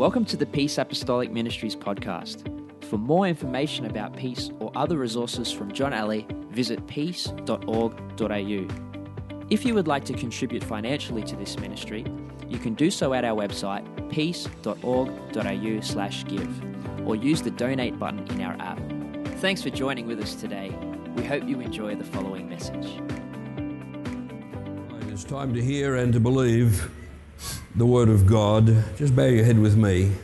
Welcome to the Peace Apostolic Ministries podcast. For more information about Peace or other resources from John Alley, visit peace.org.au. If you would like to contribute financially to this ministry, you can do so at our website, peace.org.au/give, or use the donate button in our app. Thanks for joining with us today. We hope you enjoy the following message. It's time to hear and to believe the Word of God. Just bow your head with me.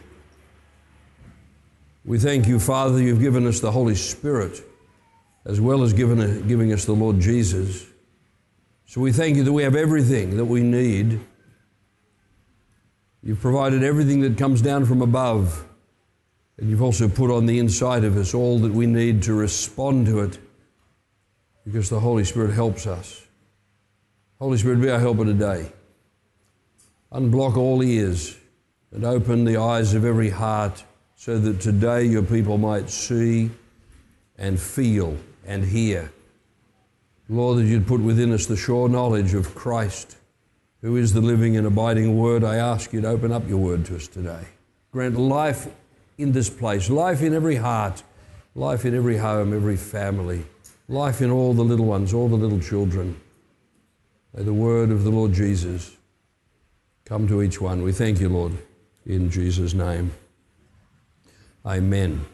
We thank you, Father, you've given us the Holy Spirit as well as giving us the Lord Jesus. So we thank you that we have everything that we need. You've provided everything that comes down from above, and you've also put on the inside of us all that we need to respond to it, because the Holy Spirit helps us. Holy Spirit, be our helper today. Unblock all ears and open the eyes of every heart so that today your people might see and feel and hear. Lord, that you'd put within us the sure knowledge of Christ, who is the living and abiding Word. I ask you to open up your Word to us today. Grant life in this place, life in every heart, life in every home, every family, life in all the little ones, all the little children. May the Word of the Lord Jesus come to each one. We thank you, Lord, in Jesus' name. Amen.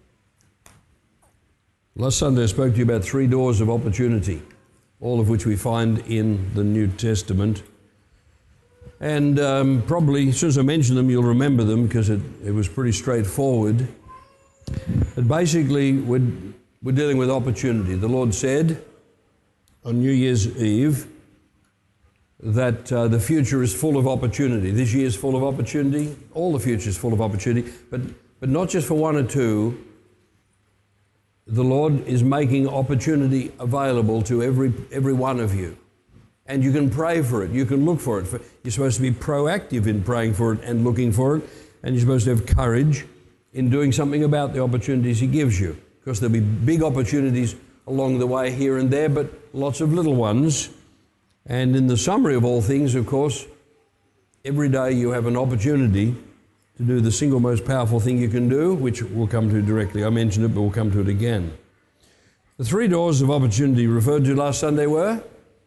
Last Sunday I spoke to you about 3 doors of opportunity, all of which we find in the New Testament. And probably, as soon as I mention them, you'll remember them because it was pretty straightforward. But basically, we're dealing with opportunity. The Lord said on New Year's Eve that the future is full of opportunity. This year is full of opportunity. All the future is full of opportunity, but not just for one or two. The Lord is making opportunity available to every one of you. And you can pray for it. You can look for it. You're supposed to be proactive in praying for it and looking for it. And you're supposed to have courage in doing something about the opportunities He gives you. Because there'll be big opportunities along the way here and there, but lots of little ones. And in the summary of all things, of course, every day you have an opportunity to do the single most powerful thing you can do, which we'll come to directly. I mentioned it, but we'll come to it again. The 3 doors of opportunity referred to last Sunday were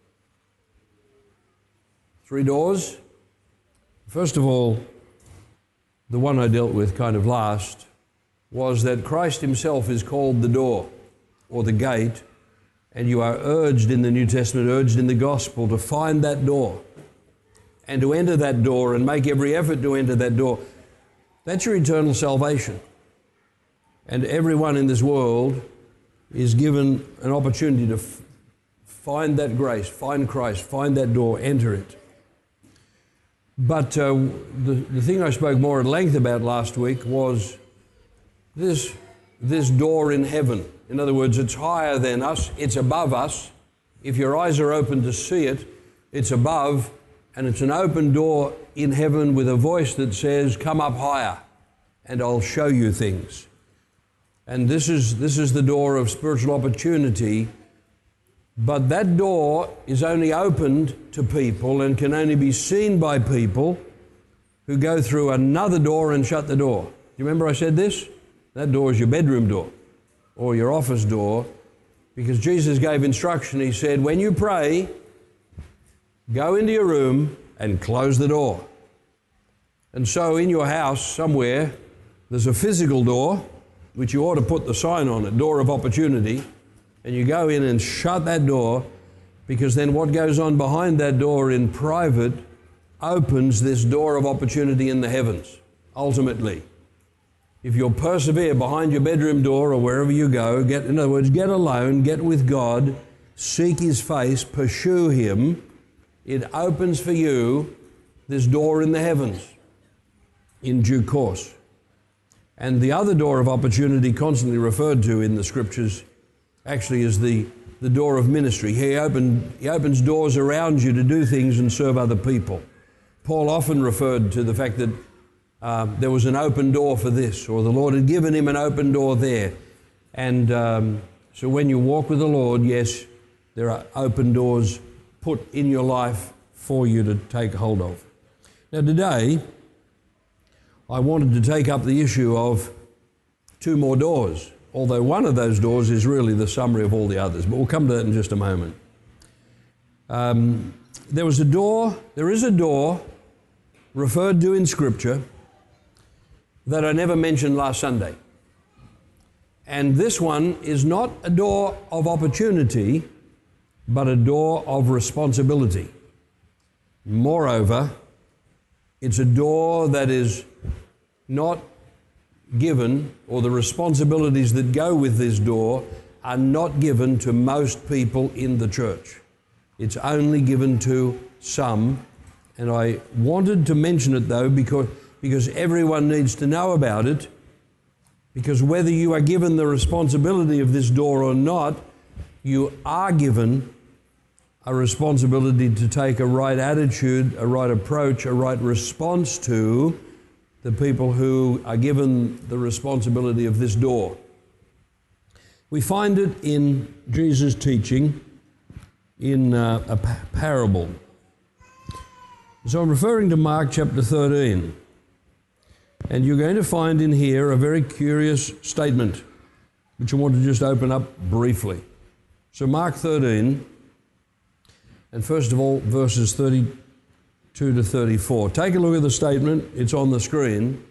3 doors. First of all, the one I dealt with kind of last was that Christ Himself is called the door or the gate, and you are urged in the New Testament, urged in the gospel to find that door and to enter that door and make every effort to enter that door. That's your eternal salvation. And everyone in this world is given an opportunity to find that grace, find Christ, find that door, enter it. But the thing I spoke more at length about last week was this door in heaven. In other words, it's higher than us, it's above us. If your eyes are open to see it, it's above, and it's an open door in heaven with a voice that says, "Come up higher, and I'll show you things." And this is the door of spiritual opportunity, but that door is only opened to people and can only be seen by people who go through another door and shut the door. Do you remember I said this? That door is your bedroom door or your office door, because Jesus gave instruction. He said, when you pray, go into your room and close the door. And so in your house somewhere, there's a physical door, which you ought to put the sign on it, door of opportunity, and you go in and shut that door, because then what goes on behind that door in private opens this door of opportunity in the heavens, ultimately. If you'll persevere behind your bedroom door or wherever you go, in other words, get alone, get with God, seek His face, pursue Him, it opens for you this door in the heavens in due course. And the other door of opportunity constantly referred to in the Scriptures actually is the door of ministry. He opens doors around you to do things and serve other people. Paul often referred to the fact that there was an open door for this, or the Lord had given him an open door there. And so when you walk with the Lord, yes, there are open doors put in your life for you to take hold of. Now today, I wanted to take up the issue of two more doors, although one of those doors is really the summary of all the others, but we'll come to that in just a moment. There is a door referred to in Scripture that I never mentioned last Sunday. And this one is not a door of opportunity, but a door of responsibility. Moreover, it's a door that is not given, or the responsibilities that go with this door are not given to most people in the church. It's only given to some. And I wanted to mention it though because everyone needs to know about it, because whether you are given the responsibility of this door or not, you are given a responsibility to take a right attitude, a right approach, a right response to the people who are given the responsibility of this door. We find it in Jesus' teaching in a parable. So I'm referring to Mark chapter 13. And you're going to find in here a very curious statement, which I want to just open up briefly. So Mark 13, and first of all, verses 32 to 34. Take a look at the statement. It's on the screen.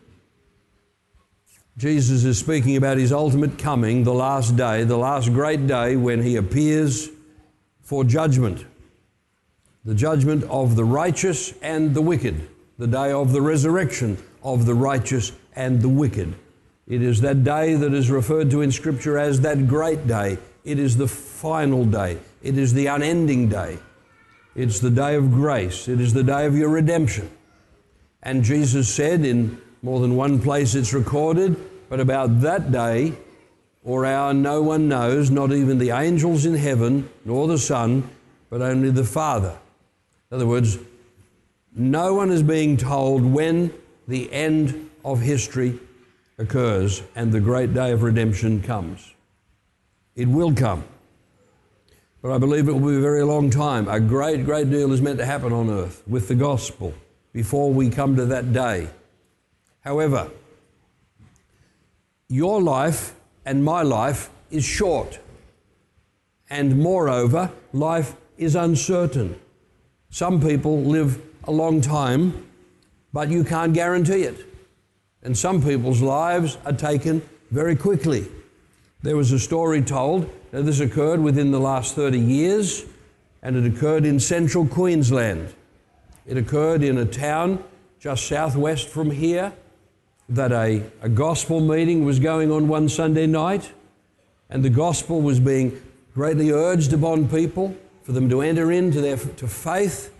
Jesus is speaking about his ultimate coming, the last day, the last great day when he appears for judgment. The judgment of the righteous and the wicked. The day of the resurrection of the righteous and the wicked. It is that day that is referred to in Scripture as that great day. It is the final day. It is the unending day. It's the day of grace. It is the day of your redemption. And Jesus said in more than one place it's recorded, but about that day or hour no one knows, not even the angels in heaven, nor the Son, but only the Father. In other words, no one is being told when the end of history occurs and the great day of redemption comes. It will come. But I believe it will be a very long time. A great, great deal is meant to happen on earth with the gospel before we come to that day. However, your life and my life is short. And moreover, life is uncertain. Some people live a long time, but you can't guarantee it. And some people's lives are taken very quickly. There was a story told, now this occurred within the last 30 years, and it occurred in central Queensland. It occurred in a town just southwest from here, that a gospel meeting was going on one Sunday night, and the gospel was being greatly urged upon people for them to enter into to faith.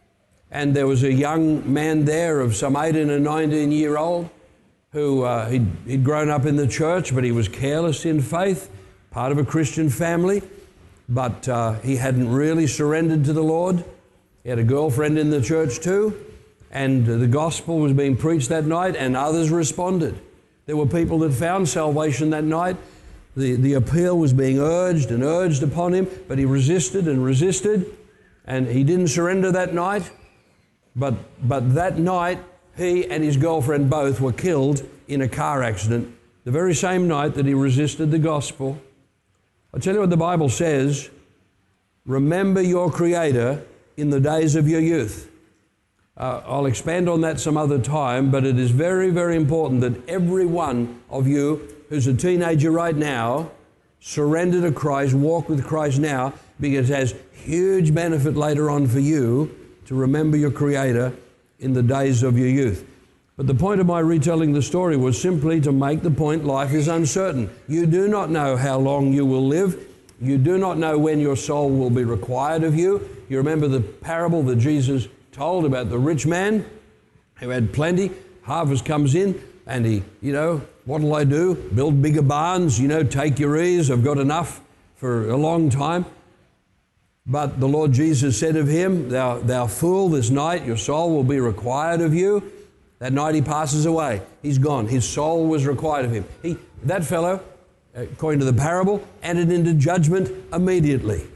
And there was a young man there of some 18 or 19-year-old who he'd grown up in the church, but he was careless in faith, part of a Christian family, but he hadn't really surrendered to the Lord. He had a girlfriend in the church too, and the gospel was being preached that night, and others responded. There were people that found salvation that night. The appeal was being urged and urged upon him, but he resisted and resisted, and he didn't surrender that night. But that night, he and his girlfriend both were killed in a car accident, the very same night that he resisted the gospel. I'll tell you what the Bible says: remember your Creator in the days of your youth. I'll expand on that some other time, but it is very, very important that every one of you who's a teenager right now surrender to Christ, walk with Christ now, because it has huge benefit later on for you to remember your Creator in the days of your youth. But the point of my retelling the story was simply to make the point life is uncertain. You do not know how long you will live. You do not know when your soul will be required of you. You remember the parable that Jesus told about the rich man who had plenty. Harvest comes in and he, what'll I do? Build bigger barns, take your ease. I've got enough for a long time. But the Lord Jesus said of him, thou fool, this night your soul will be required of you. That night he passes away. He's gone. His soul was required of him. That fellow, according to the parable, entered into judgment immediately.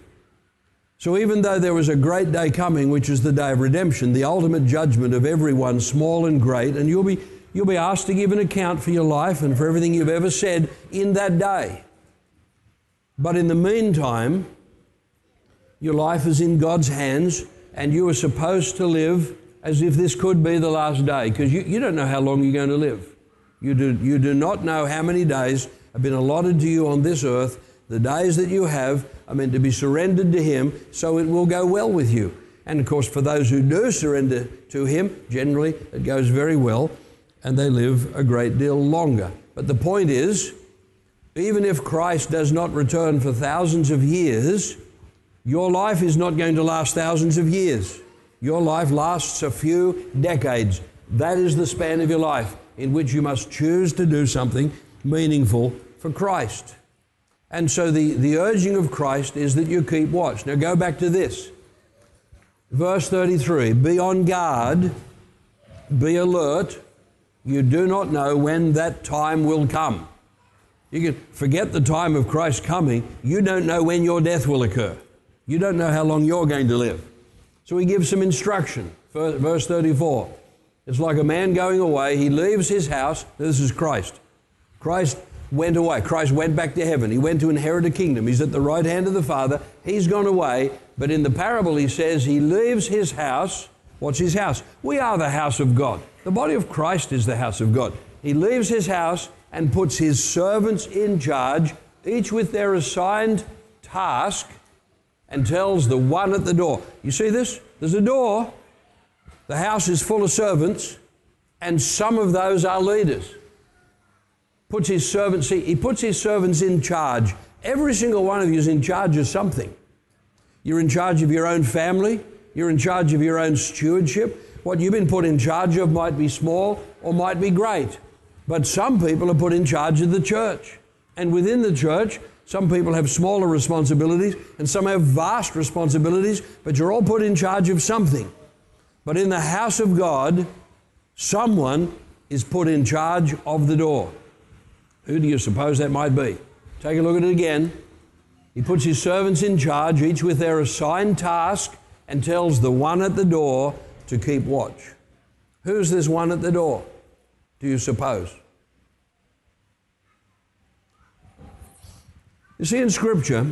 So even though there was a great day coming, which is the day of redemption, the ultimate judgment of everyone, small and great, and you'll be You'll be asked to give an account for your life and for everything you've ever said in that day. But in the meantime, your life is in God's hands, and you are supposed to live as if this could be the last day, because you don't know how long you're going to live. You do not know how many days have been allotted to you on this earth. The days that you have are meant to be surrendered to Him, so it will go well with you. And of course, for those who do surrender to Him, generally it goes very well, and they live a great deal longer. But the point is, even if Christ does not return for thousands of years, your life is not going to last thousands of years. Your life lasts a few decades. That is the span of your life in which you must choose to do something meaningful for Christ. And so the urging of Christ is that you keep watch. Now go back to this. Verse 33, be on guard, be alert. You do not know when that time will come. You can forget the time of Christ coming. You don't know when your death will occur. You don't know how long you're going to live. So he gives some instruction. Verse 34. It's like a man going away. He leaves his house. This is Christ. Christ went away. Christ went back to heaven. He went to inherit a kingdom. He's at the right hand of the Father. He's gone away. But in the parable he says he leaves his house. What's his house? We are the house of God. The body of Christ is the house of God. He leaves his house and puts his servants in charge, each with their assigned task, and tells the one at the door. You see this? There's a door. The house is full of servants, and some of those are leaders. He puts his servants in charge. Every single one of you is in charge of something. You're in charge of your own family. You're in charge of your own stewardship. What you've been put in charge of might be small or might be great. But some people are put in charge of the church. And within the church, some people have smaller responsibilities and some have vast responsibilities, but you're all put in charge of something. But in the house of God, someone is put in charge of the door. Who do you suppose that might be? Take a look at it again. He puts his servants in charge, each with their assigned task, and tells the one at the door to keep watch. Who's this one at the door, do you suppose? You see, in Scripture,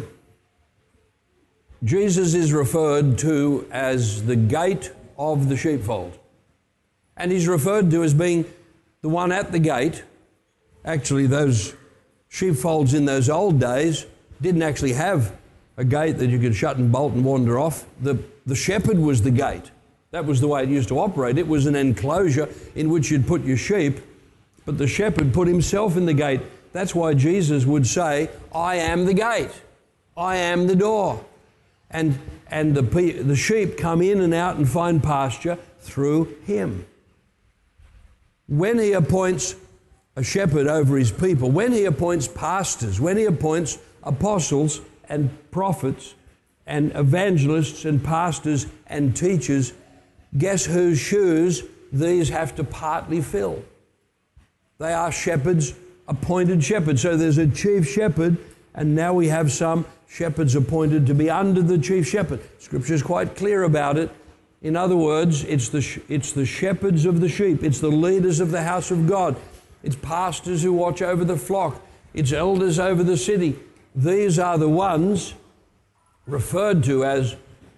Jesus is referred to as the gate of the sheepfold. And he's referred to as being the one at the gate. Actually, those sheepfolds in those old days didn't actually have a gate that you could shut and bolt and wander off. The shepherd was the gate. That was the way it used to operate. It was an enclosure in which you'd put your sheep, but the shepherd put himself in the gate. That's why Jesus would say, I am the gate. I am the door. And the sheep come in and out and find pasture through him. When he appoints a shepherd over his people, when he appoints pastors, when he appoints apostles and prophets and evangelists and pastors and teachers, guess whose shoes these have to partly fill? They are shepherds, appointed shepherds. So there's a chief shepherd, and now we have some shepherds appointed to be under the chief shepherd. Scripture is quite clear about it. In other words, it's the shepherds of the sheep. It's the leaders of the house of God. It's pastors who watch over the flock. It's elders over the city. These are the ones referred to as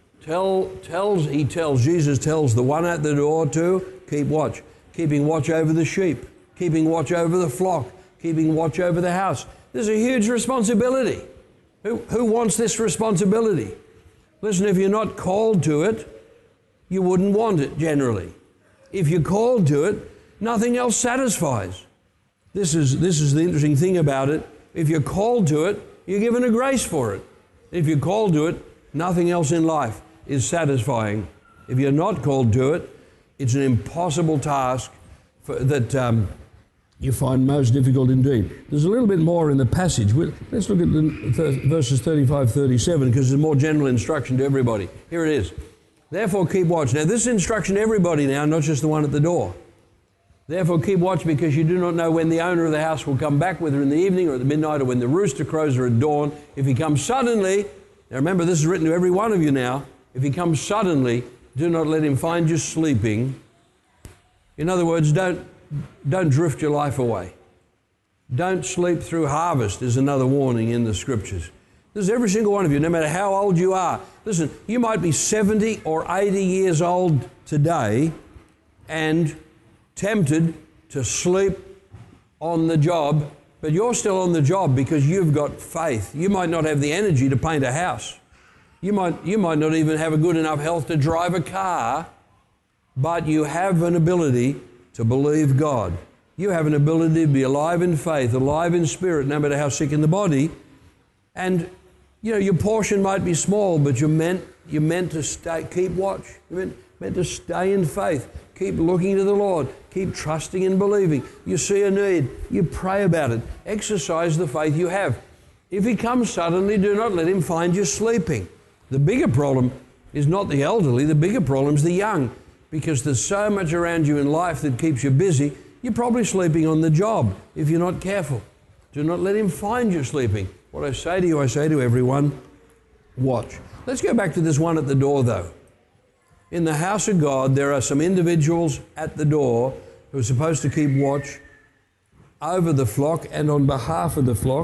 Jesus tells the one at the door to keep watch, keeping watch over the sheep, keeping watch over the flock, keeping watch over the house. There's a huge responsibility. Who wants this responsibility? Listen, if you're not called to it, you wouldn't want it generally. If you're called to it, nothing else satisfies. This is the interesting thing about it. If you're called to it, you're given a grace for it. If you're called to it, nothing else in life is satisfying. If you're not called to it, it's an impossible task that you find most difficult indeed. There's a little bit more in the passage. Let's look at verses 35, 37, because there's more general instruction to everybody. Here it is. Therefore keep watch. Now this is instruction to everybody now, not just the one at the door. Therefore keep watch, because you do not know when the owner of the house will come back, whether in the evening or at the midnight or when the rooster crows or at dawn. If he comes suddenly, now remember this is written to every one of you now, if he comes suddenly, do not let him find you sleeping. In other words, don't drift your life away. Don't sleep through harvest is another warning in the Scriptures. This is every single one of you, no matter how old you are. Listen, you might be 70 or 80 years old today and tempted to sleep on the job, but you're still on the job because you've got faith. You might not have the energy to paint a house. You might not even have a good enough health to drive a car, but you have an ability to believe God. You have an ability to be alive in faith, alive in spirit, no matter how sick in the body. And, your portion might be small, but you're meant to stay, keep watch. You're meant to stay in faith. Keep looking to the Lord. Keep trusting and believing. You see a need, you pray about it. Exercise the faith you have. If He comes suddenly, do not let Him find you sleeping. The bigger problem is not the elderly, the bigger problem is the young, because there's so much around you in life that keeps you busy. You're probably sleeping on the job if you're not careful. Do not let Him find you sleeping. What I say to you, I say to everyone, watch. Let's go back to this one at the door, though. In the house of God, there are some individuals at the door who are supposed to keep watch over the flock and on behalf of the flock.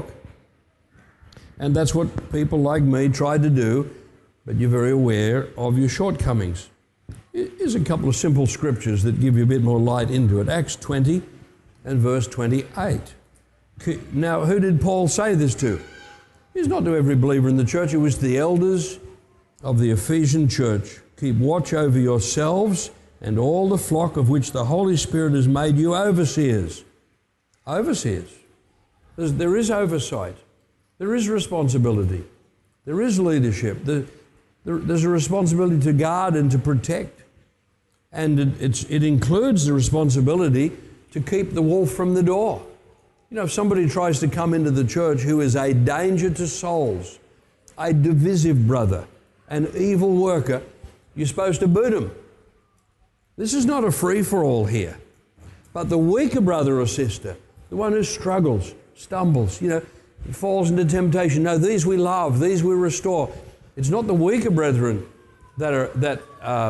And that's what people like me try to do, but you're very aware of your shortcomings. Here's a couple of simple scriptures that give you a bit more light into it. Acts 20 and verse 28. Now, who did Paul say this to? He's not to every believer in the church. It was to the elders of the Ephesian church. Keep watch over yourselves and all the flock of which the Holy Spirit has made you overseers. Overseers. There is oversight. There is responsibility. There is leadership. There's a responsibility to guard and to protect. And it includes the responsibility to keep the wolf from the door. If somebody tries to come into the church who is a danger to souls, a divisive brother, an evil worker, you're supposed to boot him. This is not a free-for-all here. But the weaker brother or sister, the one who struggles, stumbles, falls into temptation, no, these we love, these we restore. It's not the weaker brethren that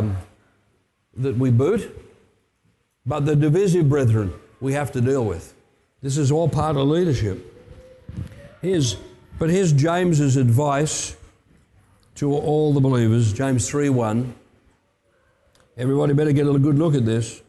we boot, but the divisive brethren we have to deal with. This is all part of leadership. Here's James's advice to all the believers, James 3:1. Everybody better get a good look at this.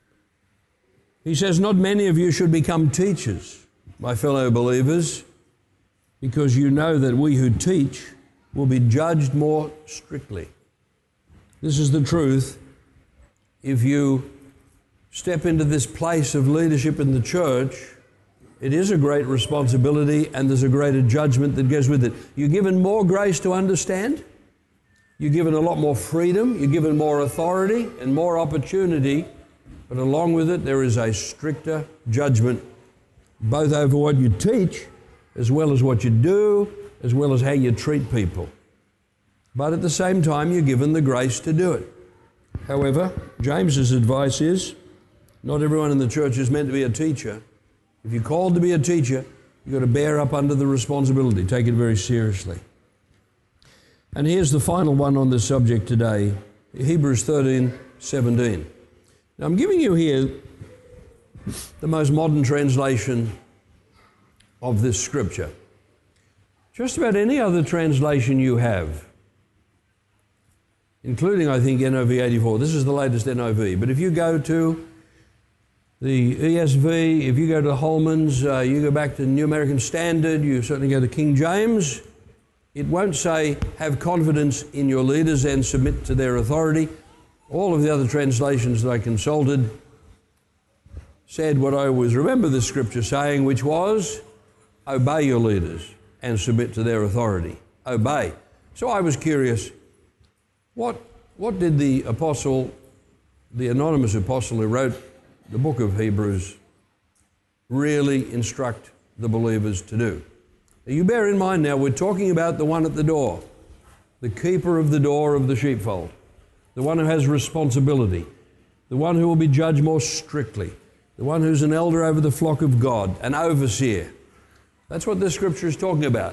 He says, not many of you should become teachers, my fellow believers, because you know that we who teach will be judged more strictly. This is the truth. If you step into this place of leadership in the church, it is a great responsibility and there's a greater judgment that goes with it. You're given more grace to understand. You're given a lot more freedom. You're given more authority and more opportunity. But along with it, there is a stricter judgment, both over what you teach, as well as what you do, as well as how you treat people. But at the same time, you're given the grace to do it. However, James's advice is, not everyone in the church is meant to be a teacher. If you're called to be a teacher, you've got to bear up under the responsibility. Take it very seriously. And here's the final one on this subject today, Hebrews 13:17. Now I'm giving you here the most modern translation of this scripture. Just about any other translation you have, including, I think, NIV 84. This is the latest NIV. But if you go to the ESV, if you go to Holman's, you go back to the New American Standard, you certainly go to King James, it won't say, have confidence in your leaders and submit to their authority. All of the other translations that I consulted said what I always remember the scripture saying, which was, obey your leaders and submit to their authority. Obey. So I was curious, what did the apostle, the anonymous apostle who wrote the book of Hebrews, really instruct the believers to do? Now you bear in mind now, we're talking about the one at the door, the keeper of the door of the sheepfold, the one who has responsibility, the one who will be judged more strictly, the one who's an elder over the flock of God, an overseer. That's what this scripture is talking about.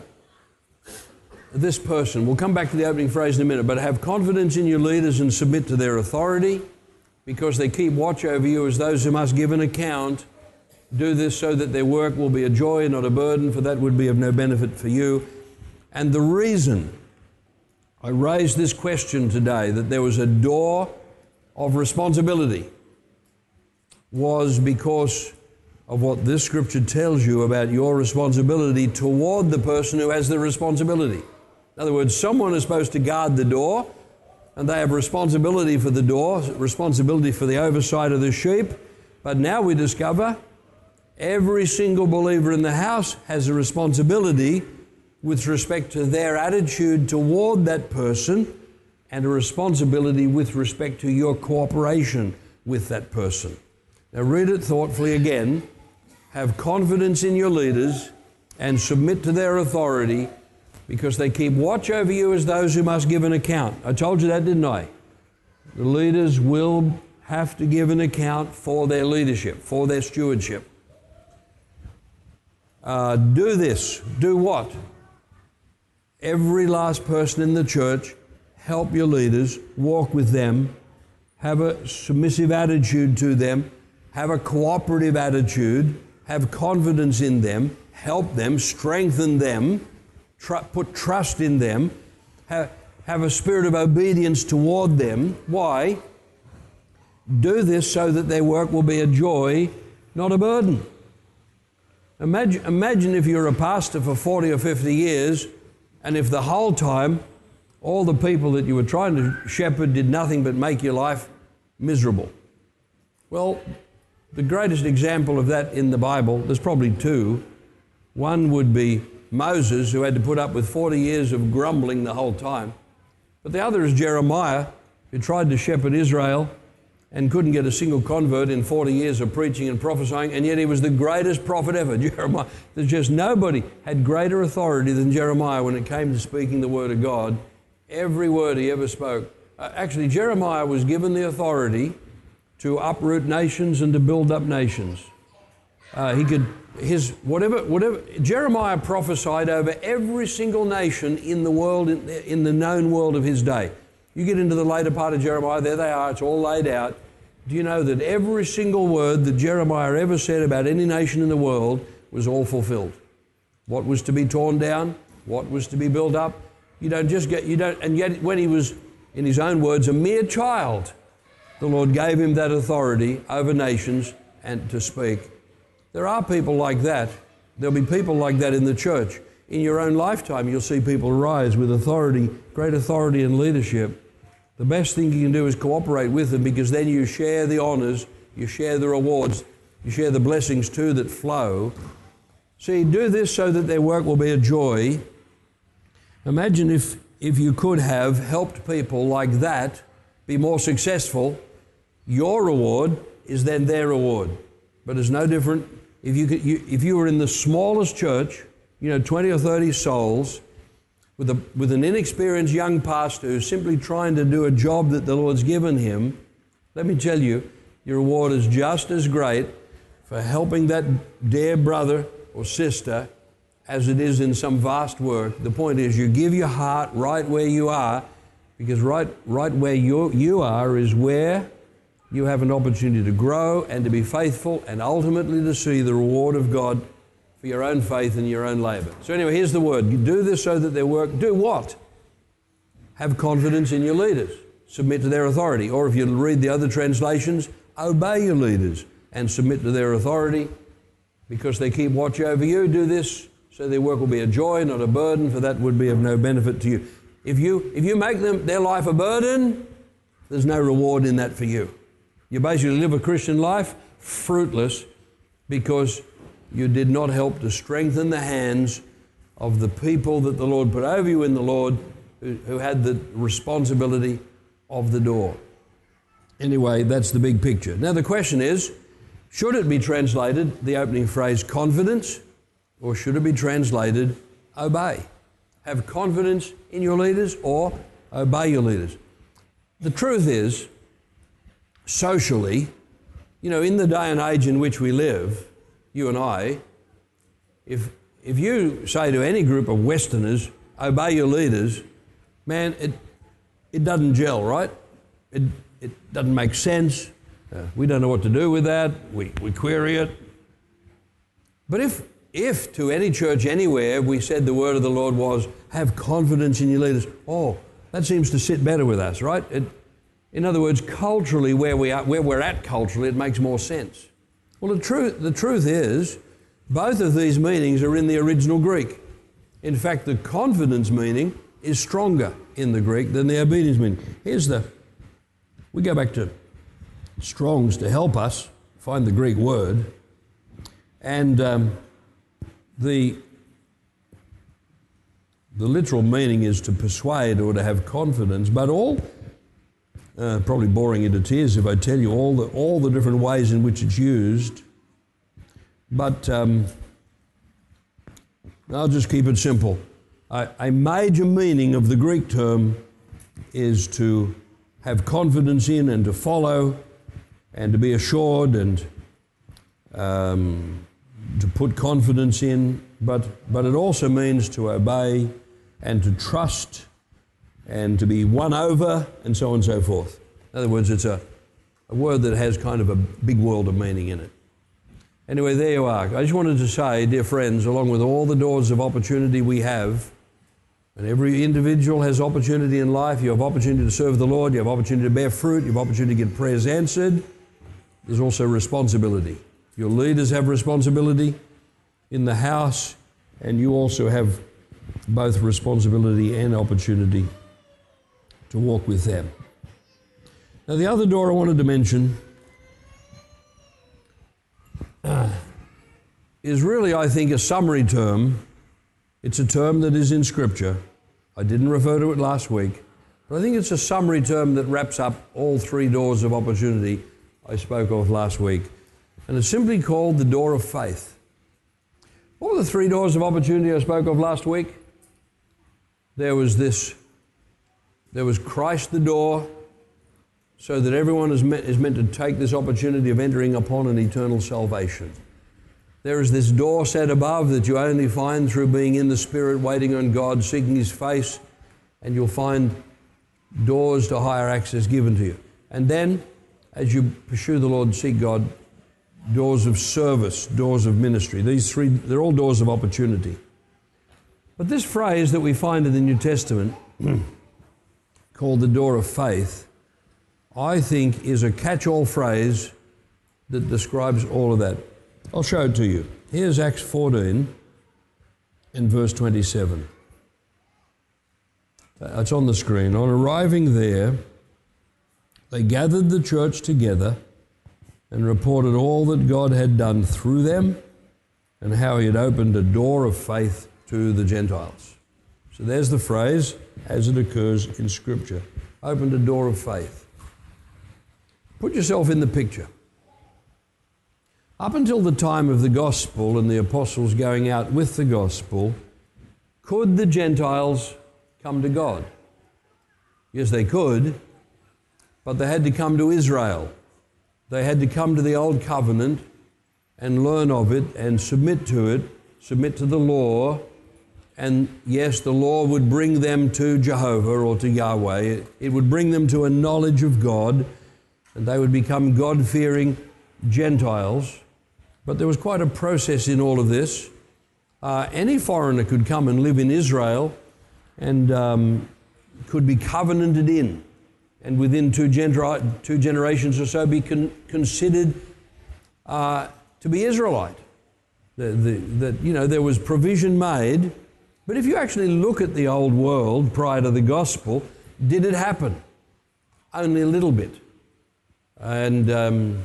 This person, we'll come back to the opening phrase in a minute, but have confidence in your leaders and submit to their authority. because they keep watch over you as those who must give an account. Do this so that their work will be a joy, not a burden, for that would be of no benefit for you. And the reason I raised this question today, that there was a door of responsibility, was because of what this scripture tells you about your responsibility toward the person who has the responsibility. In other words, someone is supposed to guard the door, and they have responsibility for the door, responsibility for the oversight of the sheep. But now we discover every single believer in the house has a responsibility with respect to their attitude toward that person, and a responsibility with respect to your cooperation with that person. Now read it thoughtfully again. Have confidence in your leaders and submit to their authority, because they keep watch over you as those who must give an account. I told you that, didn't I? The leaders will have to give an account for their leadership, for their stewardship. Do this. Do what? Every last person in the church, help your leaders, walk with them, have a submissive attitude to them, have a cooperative attitude, have confidence in them, help them, strengthen them, put trust in them, have a spirit of obedience toward them. Why? Do this so that their work will be a joy, not a burden. Imagine if you're a pastor for 40 or 50 years, and if the whole time all the people that you were trying to shepherd did nothing but make your life miserable. Well, the greatest example of that in the Bible, there's probably two. One would be Moses, who had to put up with 40 years of grumbling the whole time. But the other is Jeremiah, who tried to shepherd Israel and couldn't get a single convert in 40 years of preaching and prophesying, and yet he was the greatest prophet ever. Jeremiah, there's just nobody had greater authority than Jeremiah when it came to speaking the word of God. Every word he ever spoke. Actually, Jeremiah was given the authority to uproot nations and to build up nations. Jeremiah prophesied over every single nation in the world, in the known world of his day. You get into the later part of Jeremiah, there they are, it's all laid out. Do you know that every single word that Jeremiah ever said about any nation in the world was all fulfilled? What was to be torn down, what was to be built up. And yet when he was, in his own words, a mere child, the Lord gave him that authority over nations and to speak. There are people like that. There'll be people like that in the church. In your own lifetime, you'll see people rise with authority, great authority and leadership. The best thing you can do is cooperate with them, because then you share the honors, you share the rewards, you share the blessings too that flow. See, do this so that their work will be a joy. Imagine if you could have helped people like that be more successful. Your reward is then their reward. But it's no different. If you were in the smallest church, 20 or 30 souls, with an inexperienced young pastor who's simply trying to do a job that the Lord's given him, let me tell you, your reward is just as great for helping that dear brother or sister as it is in some vast work. The point is, you give your heart right where you are, because right where you are is where you have an opportunity to grow and to be faithful and ultimately to see the reward of God for your own faith and your own labor. So anyway, here's the word. You do this so that their work, do what? Have confidence in your leaders. Submit to their authority. Or if you read the other translations, obey your leaders and submit to their authority, because they keep watch over you. Do this so their work will be a joy, not a burden, for that would be of no benefit to you. If you make their life a burden, there's no reward in that for you. You basically live a Christian life fruitless, because you did not help to strengthen the hands of the people that the Lord put over you in the Lord, who had the responsibility of the door. Anyway, that's the big picture. Now the question is, should it be translated, the opening phrase, confidence, or should it be translated, obey? Have confidence in your leaders or obey your leaders. The truth is, socially, in the day and age in which we live, you and I, if you say to any group of Westerners, obey your leaders, man, it doesn't gel, right? It doesn't make sense. We don't know what to do with that. We query it. But if to any church anywhere we said the word of the Lord was, have confidence in your leaders, that seems to sit better with us, right? In other words, culturally, where we're at culturally, it makes more sense. Well, the truth is, both of these meanings are in the original Greek. In fact, the confidence meaning is stronger in the Greek than the obedience meaning. We go back to Strong's to help us find the Greek word, and the literal meaning is to persuade or to have confidence, but probably boring you to tears if I tell you all the different ways in which it's used, but I'll just keep it simple. A major meaning of the Greek term is to have confidence in and to follow and to be assured and to put confidence in, but it also means to obey and to trust and to be won over and so on and so forth. In other words, it's a word that has kind of a big world of meaning in it. Anyway, there you are. I just wanted to say, dear friends, along with all the doors of opportunity we have, and every individual has opportunity in life, you have opportunity to serve the Lord, you have opportunity to bear fruit, you have opportunity to get prayers answered, there's also responsibility. Your leaders have responsibility in the house, and you also have both responsibility and opportunity to walk with them. Now, the other door I wanted to mention is really, I think, a summary term. It's a term that is in Scripture. I didn't refer to it last week, but I think it's a summary term that wraps up all three doors of opportunity I spoke of last week. And it's simply called the door of faith. What were the three doors of opportunity I spoke of last week? There was Christ the door, so that everyone is meant to take this opportunity of entering upon an eternal salvation. There is this door set above that you only find through being in the Spirit, waiting on God, seeking His face, and you'll find doors to higher access given to you. And then, as you pursue the Lord, seek God, doors of service, doors of ministry. These three, they're all doors of opportunity. But this phrase that we find in the New Testament, called the door of faith, I think is a catch-all phrase that describes all of that. I'll show it to you. Here's Acts 14 and verse 27. It's on the screen. On arriving there, they gathered the church together and reported all that God had done through them and how He had opened a door of faith to the Gentiles. So there's the phrase as it occurs in Scripture. Opened a door of faith. Put yourself in the picture. Up until the time of the gospel and the apostles going out with the gospel, could the Gentiles come to God? Yes, they could, but they had to come to Israel. They had to come to the Old Covenant and learn of it and submit to it, submit to the law. And yes, the law would bring them to Jehovah or to Yahweh. It would bring them to a knowledge of God, and they would become God-fearing Gentiles. But there was quite a process in all of this. Any foreigner could come and live in Israel and could be covenanted in, and within two generations or so be considered to be Israelite. There was provision made. But if you actually look at the old world prior to the gospel, did it happen? Only a little bit. And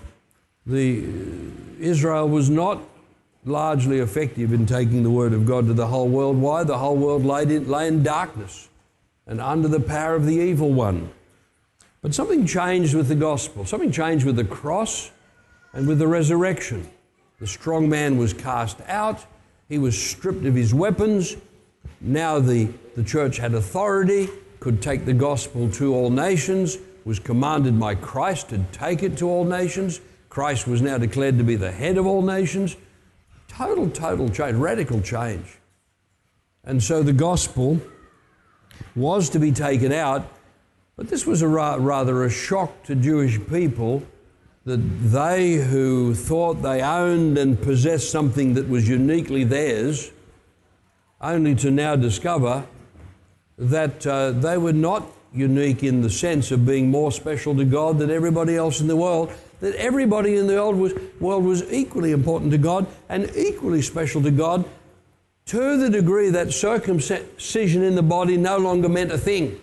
Israel was not largely effective in taking the word of God to the whole world. Why? The whole world lay in darkness and under the power of the evil one. But something changed with the gospel. Something changed with the cross and with the resurrection. The strong man was cast out. He was stripped of his weapons. Now the church had authority, could take the gospel to all nations, was commanded by Christ to take it to all nations. Christ was now declared to be the head of all nations. Total change, radical change. And so the gospel was to be taken out, but this was rather a shock to Jewish people that they who thought they owned and possessed something that was uniquely theirs, only to now discover that they were not unique in the sense of being more special to God than everybody else in the world, that everybody in the world was equally important to God and equally special to God, to the degree that circumcision in the body no longer meant a thing,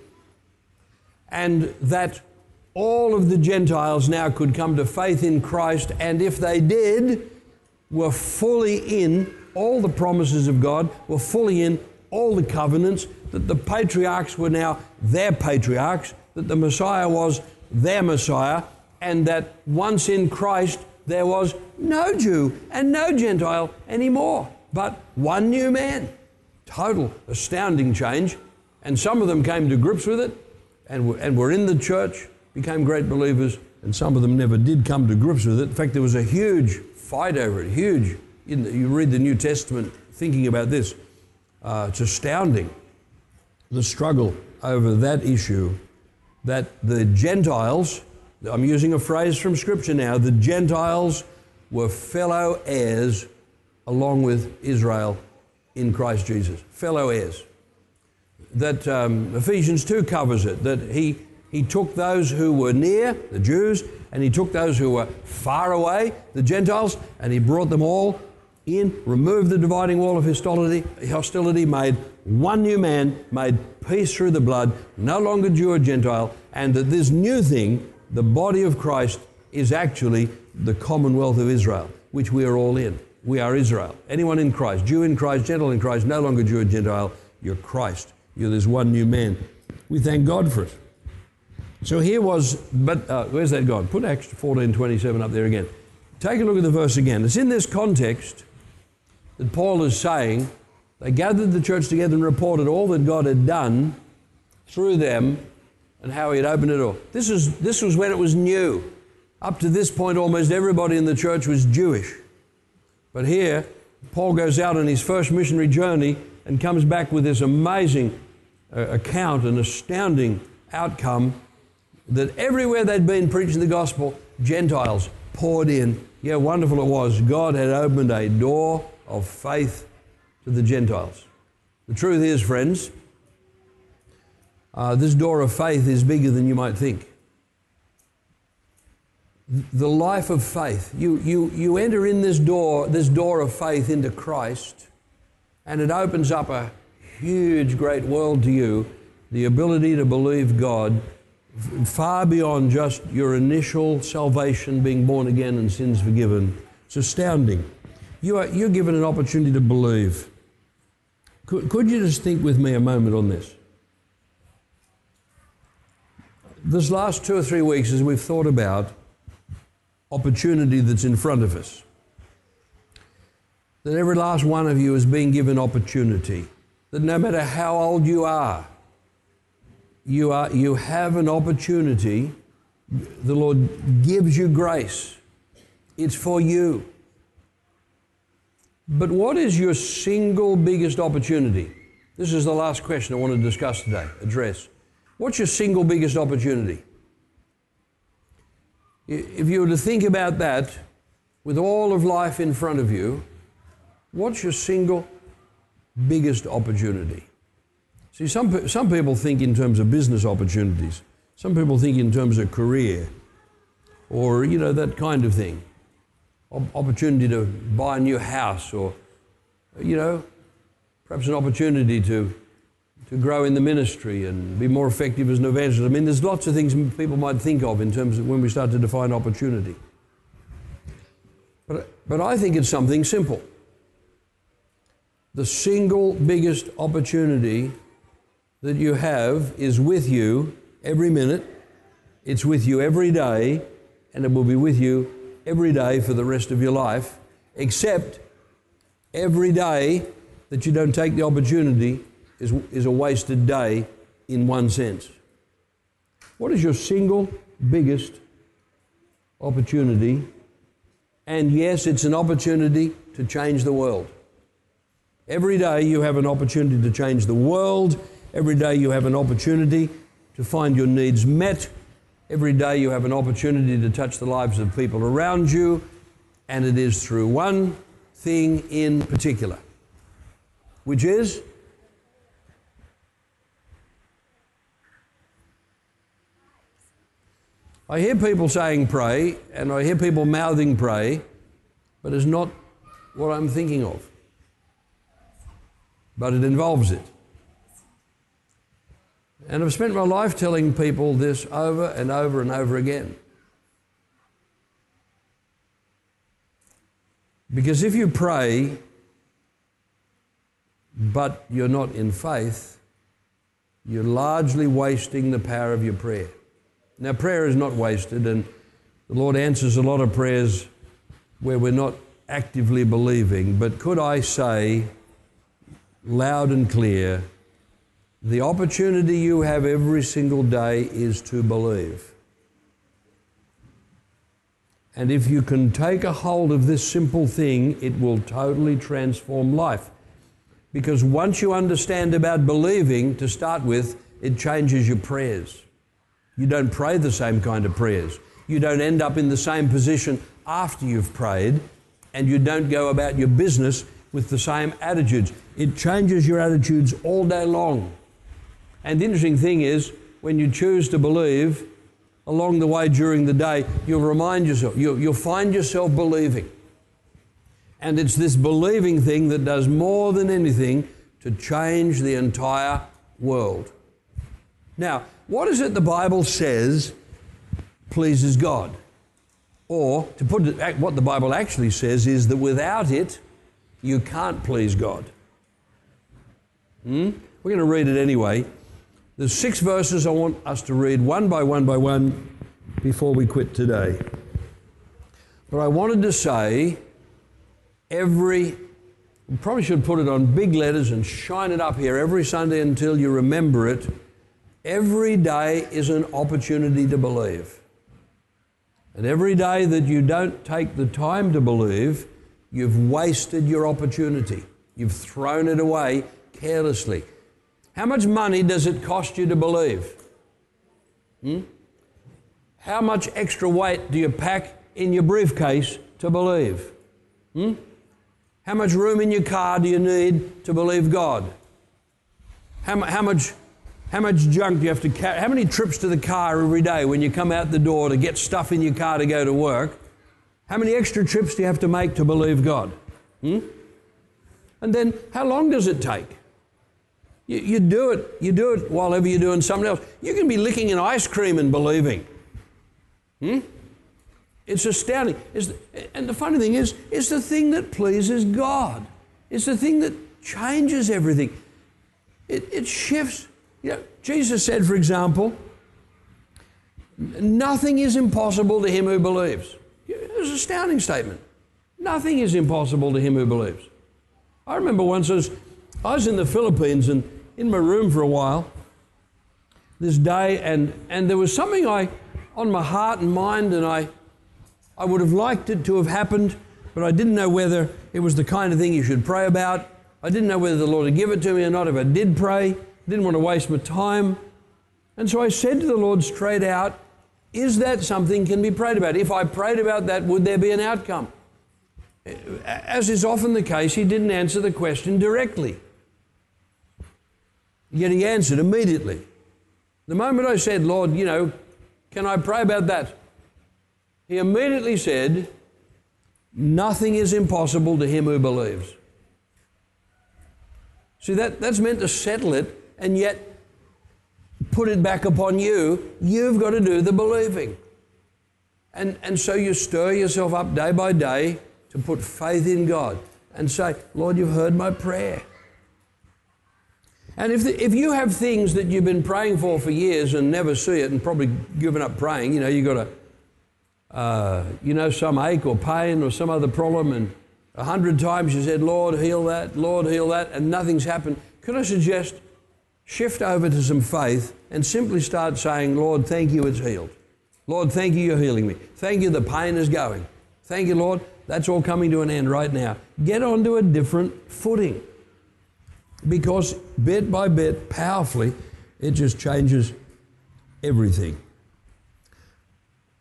and that all of the Gentiles now could come to faith in Christ, and if they did, were fully in all the promises of God, were fully in all the covenants, that the patriarchs were now their patriarchs, that the Messiah was their Messiah, and that once in Christ there was no Jew and no Gentile anymore, but one new man. Total astounding change. And some of them came to grips with it and were in the church, became great believers, and some of them never did come to grips with it. In fact, there was a huge fight over it, huge. You read the New Testament thinking about this. It's astounding, the struggle over that issue, that the Gentiles, I'm using a phrase from Scripture now, the Gentiles were fellow heirs along with Israel in Christ Jesus. Fellow heirs. That Ephesians 2 covers it, that he took those who were near, the Jews, and he took those who were far away, the Gentiles, and he brought them all in, removed the dividing wall of hostility, made one new man, made peace through the blood, no longer Jew or Gentile, and that this new thing, the body of Christ, is actually the commonwealth of Israel, which we are all in. We are Israel. Anyone in Christ, Jew in Christ, Gentile in Christ, no longer Jew or Gentile, you're Christ. You're this one new man. We thank God for it. So here was, where's that gone? Put Acts 14:27 up there again. Take a look at the verse again. It's in this context that Paul is saying they gathered the church together and reported all that God had done through them and how he had opened it all. This was when it was new. Up to this point, almost everybody in the church was Jewish. But here, Paul goes out on his first missionary journey and comes back with this amazing account, an astounding outcome, that everywhere they'd been preaching the gospel, Gentiles poured in. Yeah, wonderful it was. God had opened a door of faith to the Gentiles. The truth is, friends, this door of faith is bigger than you might think. The life of faith. You enter in this door of faith into Christ, and it opens up a huge, great world to you, the ability to believe God far beyond just your initial salvation, being born again and sins forgiven. It's astounding. You're given an opportunity to believe. Could you just think with me a moment on this? This last 2 or 3 weeks, as we've thought about opportunity that's in front of us, that every last one of you is being given opportunity, that no matter how old you have an opportunity. The Lord gives you grace. It's for you. But what is your single biggest opportunity? This is the last question I want to discuss today, address. What's your single biggest opportunity? If you were to think about that, with all of life in front of you, what's your single biggest opportunity? See, some people think in terms of business opportunities. Some people think in terms of career or, that kind of thing. Opportunity to buy a new house or, perhaps an opportunity to grow in the ministry and be more effective as an evangelist. I mean, there's lots of things people might think of in terms of when we start to define opportunity. But I think it's something simple. The single biggest opportunity that you have is with you every minute, it's with you every day, and it will be with you every day for the rest of your life, except every day that you don't take the opportunity is a wasted day in one sense. What is your single biggest opportunity? And yes, it's an opportunity to change the world. Every day you have an opportunity to change the world. Every day you have an opportunity to find your needs met Every day you have an opportunity to touch the lives of people around you, and it is through one thing in particular, which is I hear people saying pray, and I hear people mouthing pray, but it's not what I'm thinking of. But it involves it. And I've spent my life telling people this over and over and over again. Because if you pray, but you're not in faith, you're largely wasting the power of your prayer. Now, prayer is not wasted, and the Lord answers a lot of prayers where we're not actively believing. But could I say, loud and clear, the opportunity you have every single day is to believe. And if you can take a hold of this simple thing, it will totally transform life. Because once you understand about believing, to start with, it changes your prayers. You don't pray the same kind of prayers. You don't end up in the same position after you've prayed, and you don't go about your business with the same attitudes. It changes your attitudes all day long. And the interesting thing is, when you choose to believe, along the way during the day, you'll remind yourself, you'll find yourself believing. And it's this believing thing that does more than anything to change the entire world. Now, what is it the Bible says pleases God? Or, to put it, what the Bible actually says is that without it, you can't please God. We're going to read it anyway. There's 6 verses I want us to read one by one before we quit today. But I wanted to say we probably should put it on big letters and shine it up here every Sunday until you remember it. Every day is an opportunity to believe. And every day that you don't take the time to believe, you've wasted your opportunity. You've thrown it away carelessly. How much money does it cost you to believe? How much extra weight do you pack in your briefcase to believe? How much room in your car do you need to believe God? How much junk do you have to carry? How many trips to the car every day when you come out the door to get stuff in your car to go to work? How many extra trips do you have to make to believe God? And then how long does it take? You do it while ever you're doing something else. You can be licking an ice cream and believing. It's astounding. And the funny thing is, it's the thing that pleases God. It's the thing that changes everything. It shifts. You know, Jesus said, for example, nothing is impossible to him who believes. It was an astounding statement. Nothing is impossible to him who believes. I remember once I was in the Philippines and in my room for a while this day, and there was something on my heart and mind, and I would have liked it to have happened, but I didn't know whether it was the kind of thing you should pray about. I didn't know whether the Lord would give it to me or not if I did pray. I didn't want to waste my time. And so I said to the Lord straight out, is that something can be prayed about? If I prayed about that, would there be an outcome? As is often the case, he didn't answer the question directly. Yet he answered immediately. The moment I said, Lord, can I pray about that? He immediately said, nothing is impossible to him who believes. See, that's meant to settle it, and yet put it back upon you. You've got to do the believing. And so you stir yourself up day by day to put faith in God and say, Lord, you've heard my prayer. And if you have things that you've been praying for years and never see it and probably given up praying, you've got some ache or pain or some other problem, and 100 times you said, Lord, heal that, and nothing's happened. Could I suggest shift over to some faith and simply start saying, Lord, thank you, it's healed. Lord, thank you, you're healing me. Thank you, the pain is going. Thank you, Lord, that's all coming to an end right now. Get onto a different footing. Because bit by bit, powerfully, it just changes everything.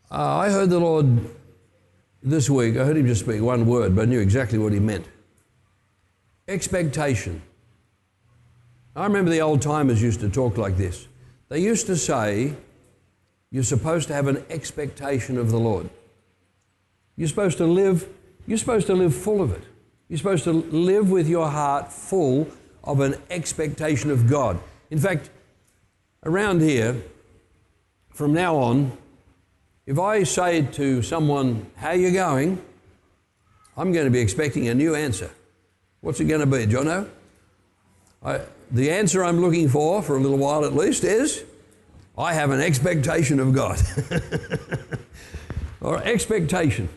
I heard the Lord this week, I heard him just speak one word, but I knew exactly what he meant. Expectation. I remember the old timers used to talk like this. They used to say, you're supposed to have an expectation of the Lord. You're supposed to live full of it. You're supposed to live with your heart full of an expectation of God. In fact, around here, from now on, if I say to someone, how you going? I'm going to be expecting a new answer. What's it going to be, Jono? The answer I'm looking for a little while at least, is I have an expectation of God. Or expectation.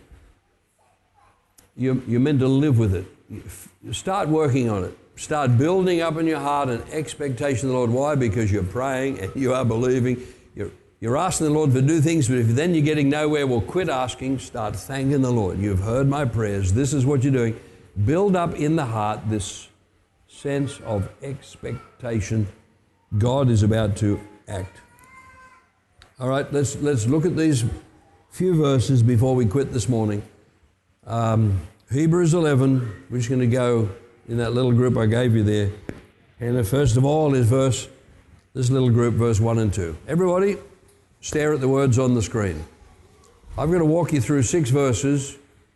You're meant to live with it. You start working on it. Start building up in your heart an expectation of the Lord. Why? Because you're praying and you are believing. You're asking the Lord to do things, but if then you're getting nowhere, well, quit asking. Start thanking the Lord. You've heard my prayers. This is what you're doing. Build up in the heart this sense of expectation. God is about to act. All right, let's look at these few verses before we quit this morning. Hebrews 11, we're just going to go in that little group I gave you there. And first of all is this little group, verse 1 and 2. Everybody, stare at the words on the screen. I'm going to walk you through 6 verses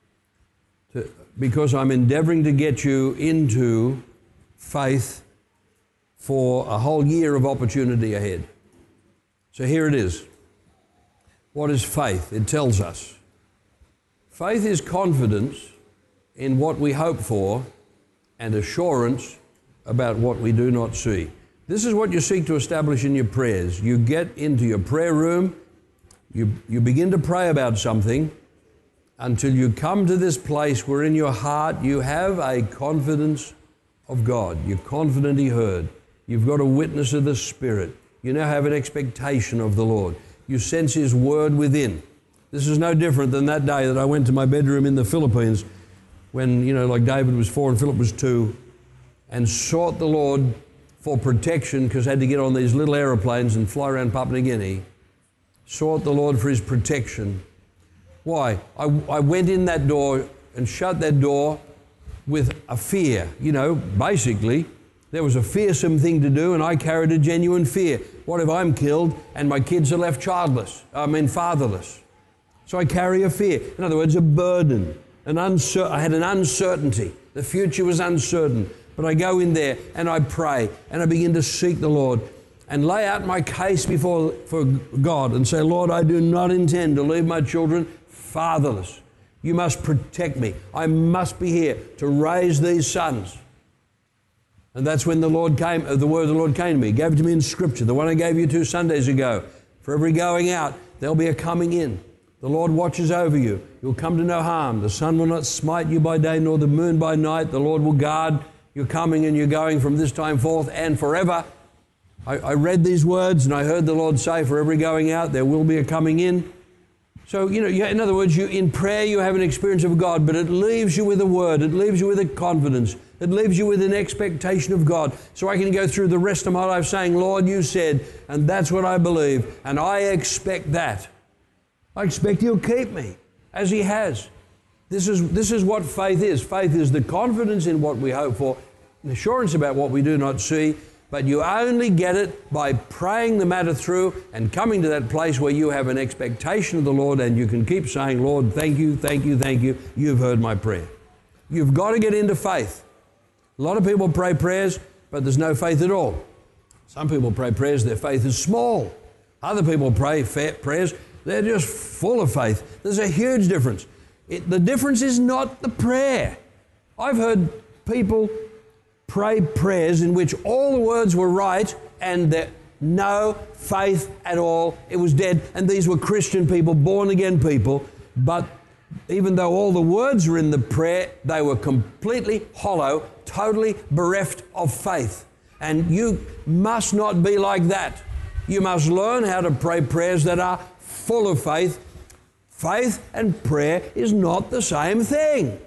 because I'm endeavoring to get you into faith for a whole year of opportunity ahead. So here it is. What is faith? It tells us. Faith is confidence in what we hope for and assurance about what we do not see. This is what you seek to establish in your prayers. You get into your prayer room, you begin to pray about something until you come to this place where in your heart you have a confidence of God. You're confident He heard. You've got a witness of the Spirit. You now have an expectation of the Lord. You sense His word within. This is no different than that day that I went to my bedroom in the Philippines when, like David was 4 and Philip was 2, and sought the Lord for protection because I had to get on these little aeroplanes and fly around Papua New Guinea. Sought the Lord for His protection. Why? I went in that door and shut that door with a fear. Basically, there was a fearsome thing to do and I carried a genuine fear. What if I'm killed and my kids are left fatherless? So I carry a fear. In other words, a burden. I had an uncertainty. The future was uncertain. But I go in there and I pray and I begin to seek the Lord and lay out my case for God and say, Lord, I do not intend to leave my children fatherless. You must protect me. I must be here to raise these sons. And that's when the word of the Lord came to me. He gave it to me in Scripture, the one I gave you 2 Sundays ago. For every going out, there'll be a coming in. The Lord watches over you. You'll come to no harm. The sun will not smite you by day, nor the moon by night. The Lord will guard your coming and your going from this time forth and forever. I read these words and I heard the Lord say, for every going out, there will be a coming in. So, in other words, in prayer you have an experience of God, but it leaves you with a word. It leaves you with a confidence. It leaves you with an expectation of God. So I can go through the rest of my life saying, Lord, you said, and that's what I believe, and I expect that. I expect He'll keep me, as He has. This is what faith is. Faith is the confidence in what we hope for, an assurance about what we do not see, but you only get it by praying the matter through and coming to that place where you have an expectation of the Lord and you can keep saying, Lord, thank you, thank you, thank you. You've heard my prayer. You've got to get into faith. A lot of people pray prayers, but there's no faith at all. Some people pray prayers, their faith is small. Other people pray prayers, they're just full of faith. There's a huge difference. The difference is not the prayer. I've heard people pray prayers in which all the words were right and there no faith at all. It was dead. And these were Christian people, born again people. But even though all the words were in the prayer, they were completely hollow, totally bereft of faith. And you must not be like that. You must learn how to pray prayers that are full of faith. Faith and prayer is not the same thing.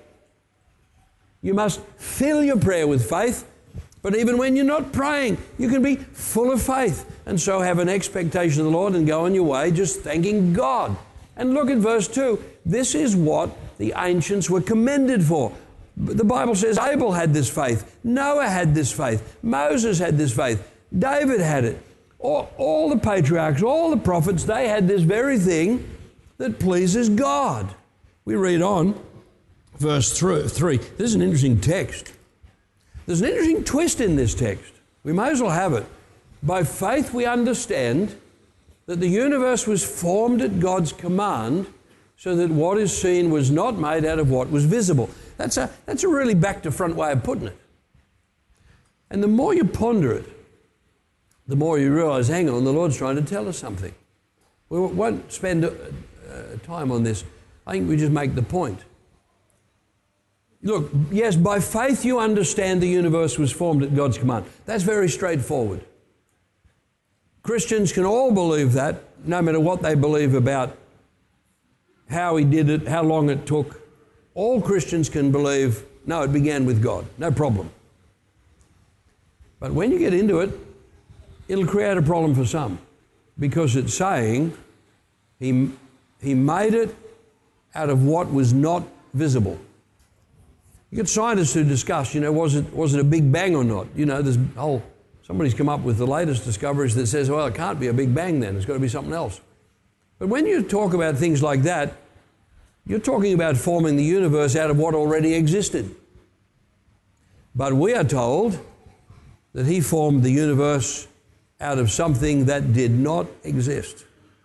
You must fill your prayer with faith, but even when you're not praying, you can be full of faith and so have an expectation of the Lord and go on your way just thanking God. And look at verse 2. This is what the ancients were commended for. The Bible says Abel had this faith. Noah had this faith. Moses had this faith. David had it. All the patriarchs, all the prophets, they had this very thing that pleases God. We read on, verse 3. This is an interesting text. There's an interesting twist in this text. We may as well have it. By faith we understand that the universe was formed at God's command, so that what is seen was not made out of what was visible. That's a really back to front way of putting it. And the more you ponder it, the more you realize, hang on, the Lord's trying to tell us something. We won't spend time on this. I think we just make the point. Look, yes, by faith you understand the universe was formed at God's command. That's very straightforward. Christians can all believe that, no matter what they believe about how He did it, how long it took. All Christians can believe, no, it began with God. No problem. But when you get into it, it'll create a problem for some, because it's saying He made it out of what was not visible. You get scientists who discuss, was it a big bang or not? Somebody's come up with the latest discoveries that says, well, it can't be a big bang then. It's got to be something else. But when you talk about things like that, you're talking about forming the universe out of what already existed. But we are told that He formed the universe out of something that did not exist.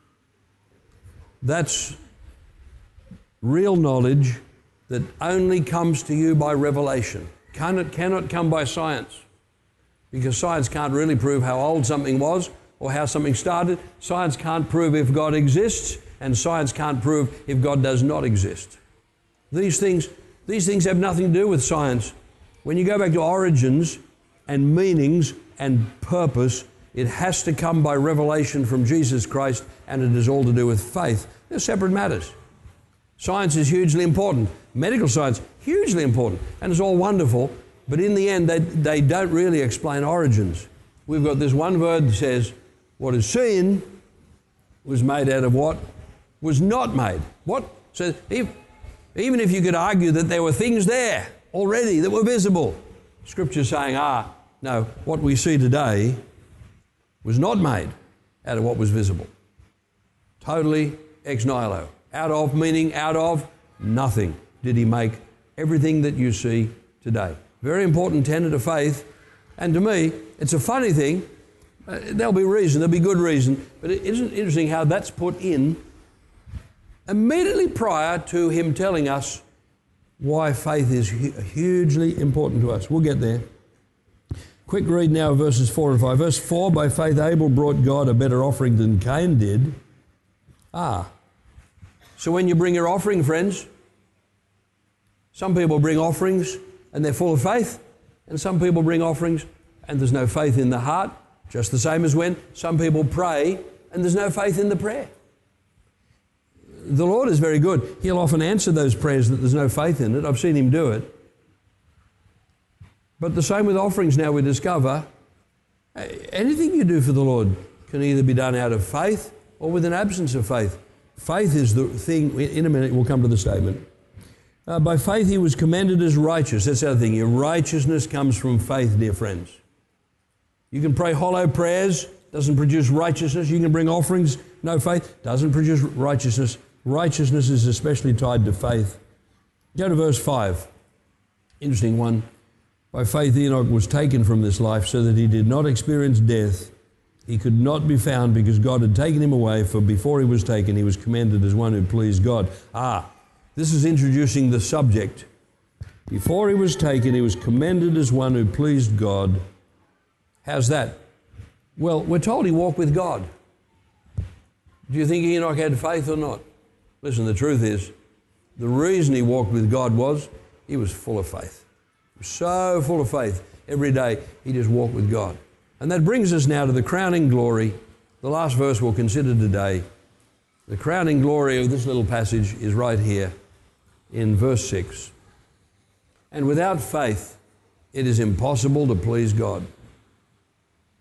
That's real knowledge that only comes to you by revelation. Cannot come by science, because science can't really prove how old something was or how something started. Science can't prove if God exists, and science can't prove if God does not exist. These things have nothing to do with science. When you go back to origins and meanings and purpose, it has to come by revelation from Jesus Christ, and it is all to do with faith. They're separate matters. Science is hugely important. Medical science, hugely important. And it's all wonderful, but in the end, they don't really explain origins. We've got this one word that says, what is seen was made out of what was not made. What? So even if you could argue that there were things there already that were visible, Scripture's saying, no, what we see today was not made out of what was visible. Totally ex nihilo. Out of, meaning out of nothing did He make everything that you see today. Very important tenet of faith. And to me, it's a funny thing. There'll be reason, there'll be good reason, but isn't it interesting how that's put in immediately prior to Him telling us why faith is hugely important to us. We'll get there. Quick read now of verses 4 and 5. Verse 4, by faith Abel brought God a better offering than Cain did. So when you bring your offering, friends, some people bring offerings and they're full of faith, and some people bring offerings and there's no faith in the heart, just the same as when some people pray and there's no faith in the prayer. The Lord is very good. He'll often answer those prayers that there's no faith in it. I've seen Him do it. But the same with offerings now we discover. Anything you do for the Lord can either be done out of faith or with an absence of faith. Faith is the thing. In a minute we'll come to the statement. By faith he was commended as righteous. That's the other thing. Your righteousness comes from faith, dear friends. You can pray hollow prayers, doesn't produce righteousness. You can bring offerings, no faith, doesn't produce righteousness. Righteousness is especially tied to faith. Go to verse 5. Interesting one. By faith Enoch was taken from this life so that he did not experience death. He could not be found because God had taken him away, for before he was taken, he was commended as one who pleased God. This is introducing the subject. Before he was taken, he was commended as one who pleased God. How's that? Well, we're told he walked with God. Do you think Enoch had faith or not? Listen, the truth is, the reason he walked with God was he was full of faith. He was so full of faith. Every day he just walked with God. And that brings us now to the crowning glory, the last verse we'll consider today. The crowning glory of this little passage is right here in verse 6. And without faith, it is impossible to please God.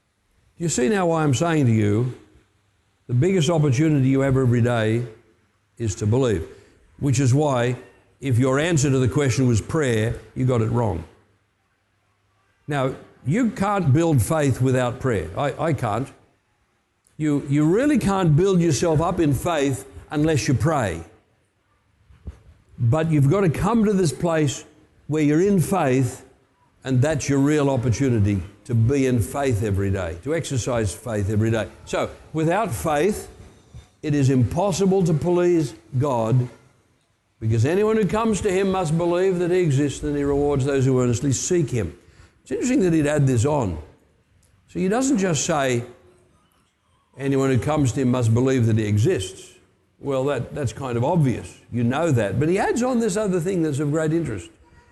You see now why I'm saying to you, the biggest opportunity you have every day is to believe. Which is why, if your answer to the question was prayer, you got it wrong. Now, you can't build faith without prayer. I can't. You really can't build yourself up in faith unless you pray. But you've got to come to this place where you're in faith, and that's your real opportunity to be in faith every day, to exercise faith every day. So, without faith, it is impossible to please God, because anyone who comes to Him must believe that He exists and He rewards those who earnestly seek Him. It's interesting that He'd add this on. So He doesn't just say, anyone who comes to Him must believe that He exists. Well, that's kind of obvious. You know that. But He adds on this other thing that's of great interest.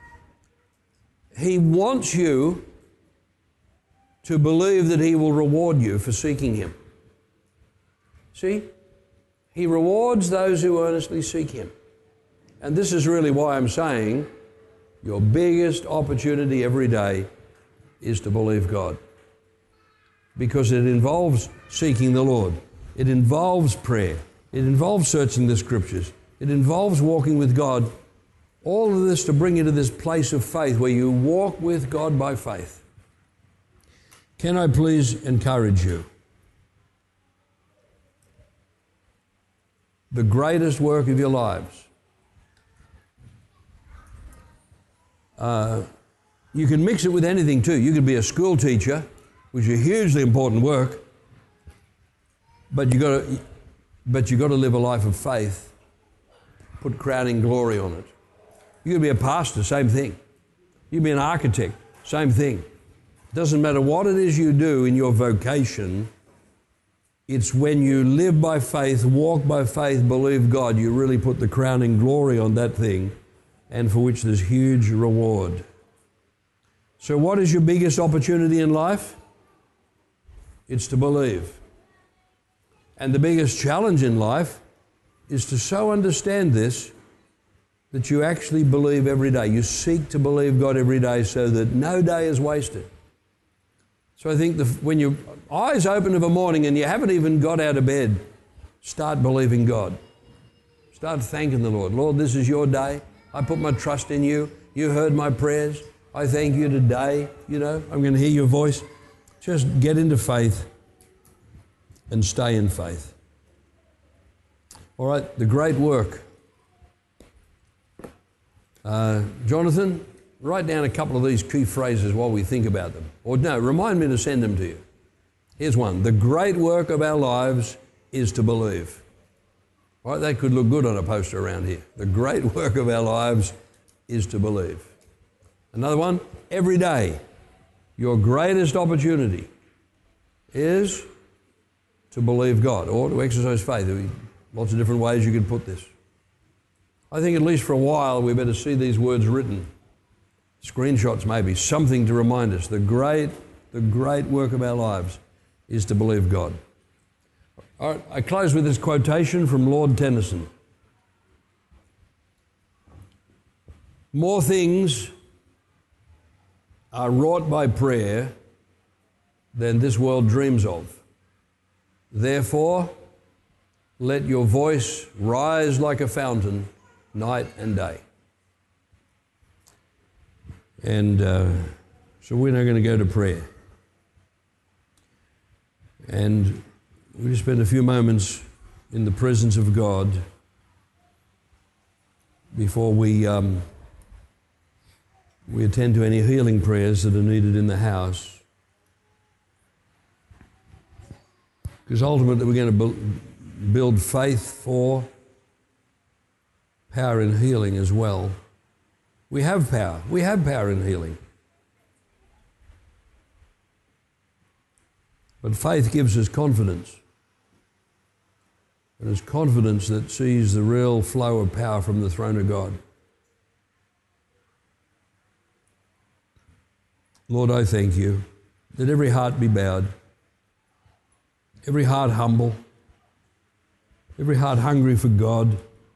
He wants you to believe that He will reward you for seeking Him. See? He rewards those who earnestly seek Him. And this is really why I'm saying your biggest opportunity every day is to believe God. Because it involves seeking the Lord. It involves prayer. It involves searching the Scriptures. It involves walking with God. All of this to bring you to this place of faith where you walk with God by faith. Can I please encourage you? The greatest work of your lives. You can mix it with anything too. You could be a school teacher, which is a hugely important work, but you got to live a life of faith. Put crowning glory on it. You could be a pastor, same thing. You could be an architect, same thing. It doesn't matter what it is you do in your vocation. It's when you live by faith, walk by faith, believe God, you really put the crowning glory on that thing, and for which there's huge reward. So what is your biggest opportunity in life? It's to believe. And the biggest challenge in life is to so understand this that you actually believe every day. You seek to believe God every day so that no day is wasted. So I think when your eyes open of a morning and you haven't even got out of bed, start believing God. Start thanking the Lord. Lord, this is your day. I put my trust in you. You heard my prayers. I thank you today. You know, I'm going to hear your voice. Just get into faith and stay in faith. All right, the great work. Jonathan, write down a couple of these key phrases while we think about them. Or no, remind me to send them to you. Here's one. The great work of our lives is to believe. All right, that could look good on a poster around here. The great work of our lives is to believe. Another one. Every day, your greatest opportunity is to believe God or to exercise faith. There are lots of different ways you could put this. I think at least for a while we better see these words written. Screenshots maybe, something to remind us. The great work of our lives is to believe God. All right, I close with this quotation from Lord Tennyson. More things are wrought by prayer than this world dreams of. Therefore, let your voice rise like a fountain night and day. And so we're now going to go to prayer. And we spend a few moments in the presence of God before we attend to any healing prayers that are needed in the house. Because ultimately we're going to build faith for power in healing as well. We have power. We have power in healing. But faith gives us confidence. And it's confidence that sees the real flow of power from the throne of God. Lord, I thank you that every heart be bowed, every heart humble, every heart hungry for God,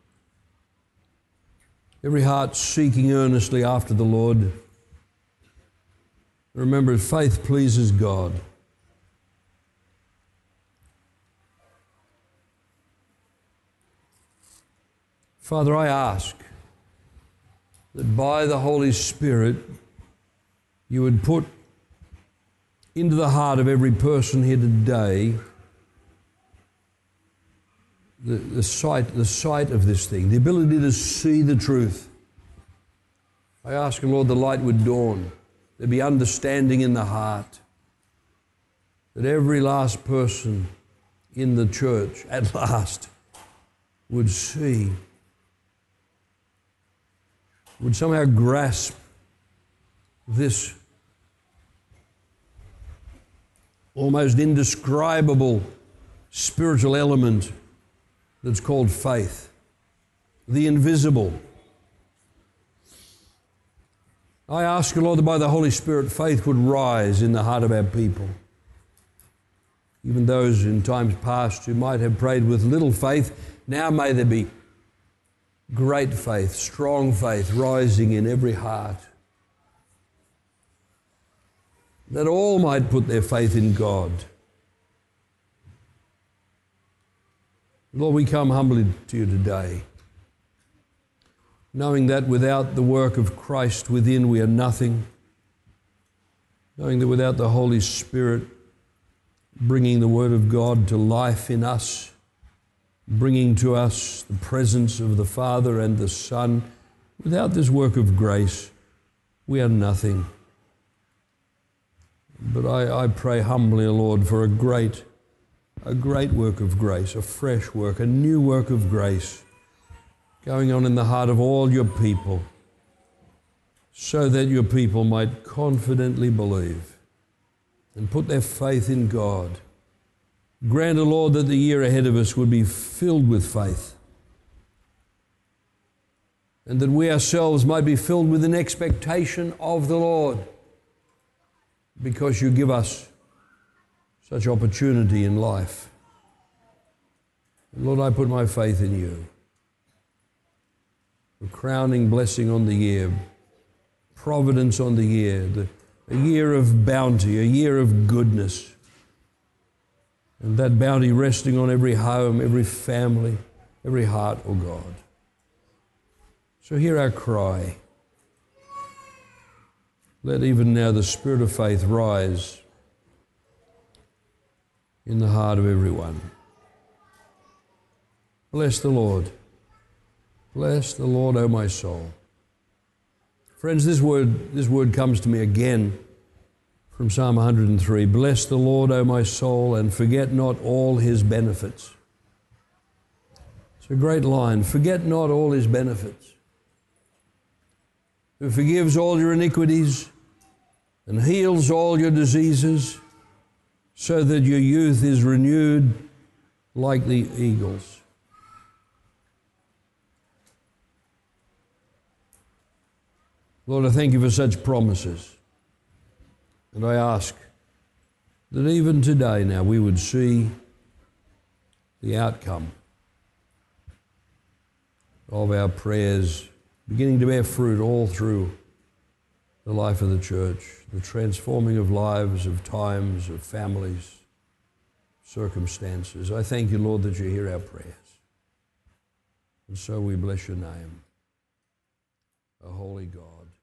every heart seeking earnestly after the Lord. Remember, faith pleases God. Father, I ask that by the Holy Spirit you would put into the heart of every person here today the sight of this thing, the ability to see the truth. I ask, Lord, the light would dawn. There'd be understanding in the heart. That every last person in the church, at last, would see, would somehow grasp this almost indescribable spiritual element that's called faith, the invisible. I ask, Lord, that by the Holy Spirit, faith would rise in the heart of our people. Even those in times past who might have prayed with little faith, now may there be great faith, strong faith rising in every heart. That all might put their faith in God. Lord, we come humbly to you today, knowing that without the work of Christ within we are nothing, knowing that without the Holy Spirit bringing the Word of God to life in us, bringing to us the presence of the Father and the Son, without this work of grace, we are nothing. But I pray humbly, Lord, for a great work of grace, a fresh work, a new work of grace going on in the heart of all your people, so that your people might confidently believe and put their faith in God. Grant, O Lord, that the year ahead of us would be filled with faith, and that we ourselves might be filled with an expectation of the Lord, because you give us such opportunity in life. And Lord, I put my faith in you. A crowning blessing on the year, providence on the year, a year of bounty, a year of goodness. And that bounty resting on every home, every family, every heart, oh God. So hear our cry. Let even now the spirit of faith rise in the heart of everyone. Bless the Lord. Bless the Lord, O my soul. Friends, this word comes to me again from Psalm 103. Bless the Lord, O my soul, and forget not all his benefits. It's a great line. Forget not all his benefits. Who forgives all your iniquities and heals all your diseases, so that your youth is renewed like the eagles. Lord, I thank you for such promises. And I ask that even today now we would see the outcome of our prayers beginning to bear fruit all through the life of the church, the transforming of lives, of times, of families, circumstances. I thank you, Lord, that you hear our prayers. And so we bless your name, O holy God.